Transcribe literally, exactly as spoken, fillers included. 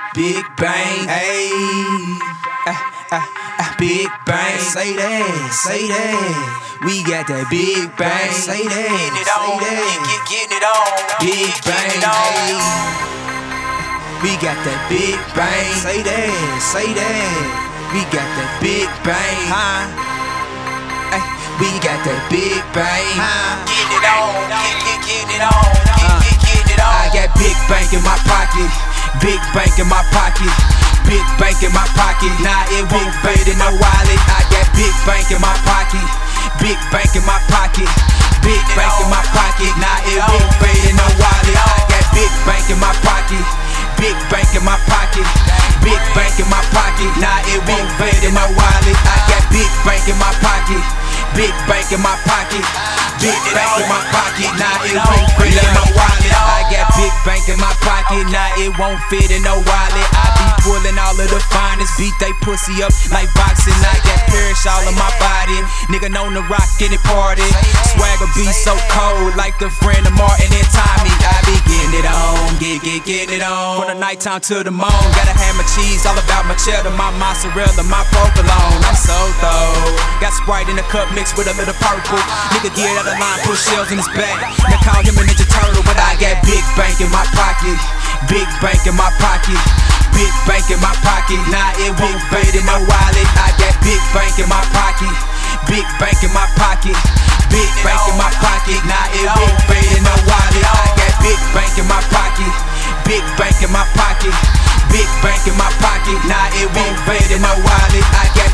Big bang, ayy, ah, ah, ah, big bang. Say that, say that. We got that big bang. Say that, Getting it on, say that. get, getting it on. Big bang, ayy. We got that big bang. Say that, say that. We got that big bang, huh? Ay, we got that big bang, huh? Getting it on, get, get, getting it on. Get, get, getting it on. I got big bank in my pocket, big bank in my pocket, big bank in my pocket. Nah, it won't fade in no wallet. I got big bank in my pocket, big bank in my pocket, big bank in my pocket. Nah, it won't fade in no wallet. I got big bank in my pocket, big bank in my pocket, big bank in my pocket. Nah, it won't fade in no wallet. I got big bank in my pocket, big bank in my pocket, big bank in my pocket. Nah, it won't fade in no wallet. I got big bank in my pocket. Nah, it won't fit in no wallet. I be pulling all of the finest, beat they pussy up like boxing. I got perish all of my body, nigga known to rock any party. Swagger be so cold like the friend of Martin and Tommy. I be getting it on, get, get, getting it on. From the nighttime to the moon, gotta have my cheese, all about my cheddar, my mozzarella, my provolone. I'm so though, got Sprite in the cup mixed with a little purple. Nigga get out of line, put shells in his back. They call him a Ninja Turtle, but I got big bank in my pocket, big bank in my pocket, big bank in my pocket. Nah, it won't fade in no wallet. I got big bank in my pocket, big bank in my pocket, big bank in my pocket. Nah, it won't fade in no wallet. I got big bank in my pocket, big bank in my pocket, big bank in my pocket. Nah, it won't fade in no wallet. I got